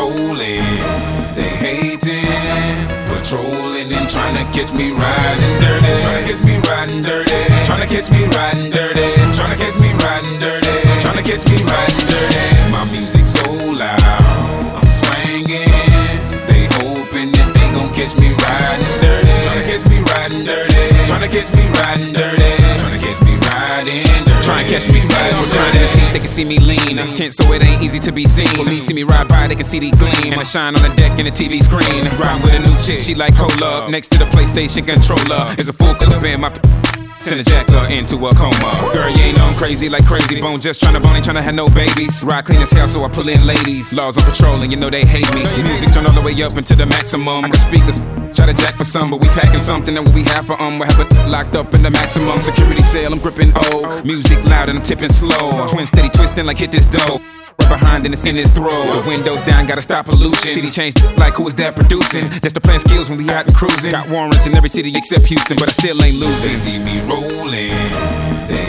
rolling, they hating, patrolling and trying to catch me riding dirty, trying to catch me riding dirty, trying to catch me riding dirty, trying to catch me riding dirty, trying to catch me riding dirty. My music so loud, I'm swinging, they hoping that they gon' catch me riding dirty, trying to catch me riding dirty, trying to catch me riding dirty, trying to catch me riding dirty, trying to catch me riding dirty. They can see me lean, tense so it ain't easy to be seen. For me, see me ride by, they can see the gleam. I shine on the deck in the TV screen. Riding with a new chick, she like cola. Next to the PlayStation controller is a full clip in my send a jacker into a coma. Girl, you ain't on crazy like Crazy Bone. Just tryna bone, ain't tryna have no babies. Ride clean as hell, so I pull in ladies. Laws on patrol, and you know they hate me. Music turn all the way up into the maximum. I got speakers, try to jack for some, but we packing something that what we have for we have it locked up in the maximum security cell. I'm gripping O. Music loud and I'm tipping slow. Twin steady twisting like hit this dough. Right behind and it's in his throat. The windows down, gotta stop pollution. City changed like who is that producing? That's the plan skills when we out and cruising. Got warrants in every city except Houston, but I still ain't losing. They see me rolling, they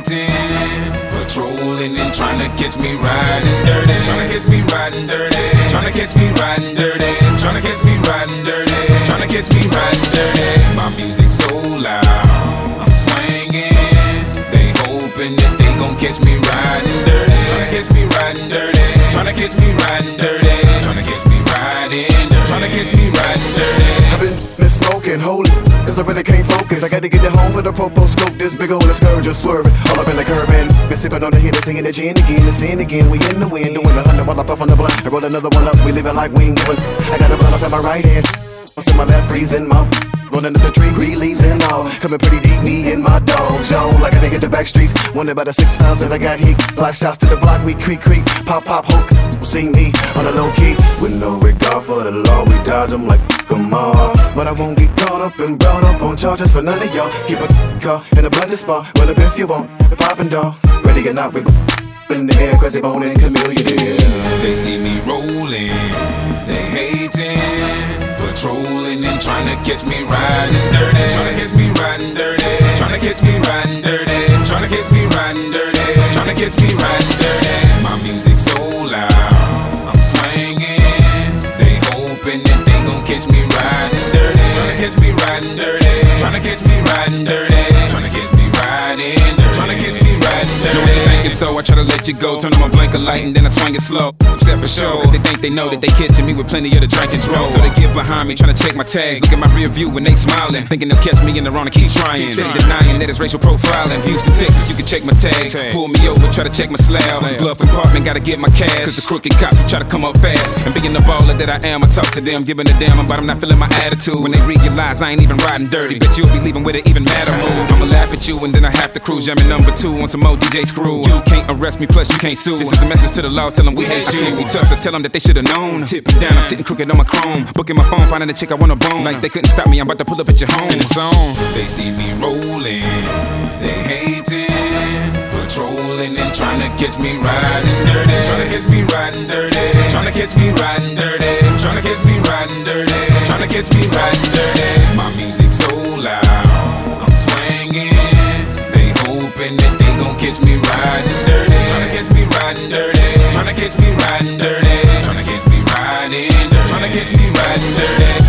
hating, patrolling and trying to catch me riding dirty, trying to catch me riding dirty, trying to catch me riding dirty, trying to catch me riding dirty, trying to catch me riding dirty. My music so loud, I'm swinging, they hoping that they gon' catch me riding dirty, trying to catch me riding dirty, trying to catch me riding dirty, trying to catch me riding dirty, trying to catch me riding dirty. I've been smoking, holy, cause I really can't focus. I gotta get it home for the popo scope. This big old scourge just swerving all up in the curb, man. Been sipping on the Hennessy and the gin again, the sin again. We in the wind, doing 100 while I puff on the blunt. I roll another one up, we living like we ain't doing. I got a blunt up in my right hand, what's in my left, freezing my rolling up the tree, green leaves and all. Coming pretty deep, me and my dog zone. Like a nigga the back streets. Wonder about the 6 pounds that I got heat. Live shots to the block, we creak, pop, hook. See me on the low key. With no regard for the law, we dodge them like come on. But I won't get caught up and brought up on charges for none of y'all. Keep a car in a blended spot. Well, if you want, the poppin' dog. Ready or not, we in the air, Crazy Bone and Chameleon. They see me rolling, they hating, patrolling and trying to catch me riding dirty, trying to catch me riding dirty, trying to catch me riding dirty, trying to catch me riding dirty, trying to catch me riding dirty. My music so loud, I'm swinging, they hoping that they gon' catch me riding dirty, trying to catch me riding dirty, trying to catch me riding dirty, trying to catch me riding dirty, trying to catch me riding dirty. Know what you thinking, so I try to let you go. Turn on my blinker light and then I swing it slow. Upset for sure, cause they think they know that they catching me with plenty of the drink and draw. So they get behind me, trying to check my tags. Look at my rear view when they smiling, thinking they'll catch me in the wrong and keep trying. Steady denying that it's racial profiling. Houston, Texas, you can check my tags. Pull me over, try to check my slab. Glove compartment, gotta get my cash. Cause the crooked cops try to come up fast. And being the baller that I am, I talk to them, giving a damn about them not feeling my attitude. When they realize I ain't even riding dirty, but you'll be leaving with an even madder mood. I'ma laugh at you and then I have to cruise. Jamming number 2 on some more DJ screw. You can't arrest me, plus you can't sue. This is a message to the law, tell them we hate you. We tough, so tell them that they should've known. Tipping down, I'm sitting crooked on my chrome. Booking my phone, finding a chick I wanna bone. Like they couldn't stop me, I'm about to pull up at your home. In the zone. They see me rolling, they hating, patrolling and trying to catch me riding dirty, trying to catch me riding dirty, trying to catch me riding dirty, trying to catch me riding dirty, trying to catch me riding dirty. My music so loud, I'm swinging, they hoping that they gon' catch me riding dirty, trying to catch me riding dirty, trying to catch me riding dirty, trying to catch me riding dirty, trying to catch me riding dirty.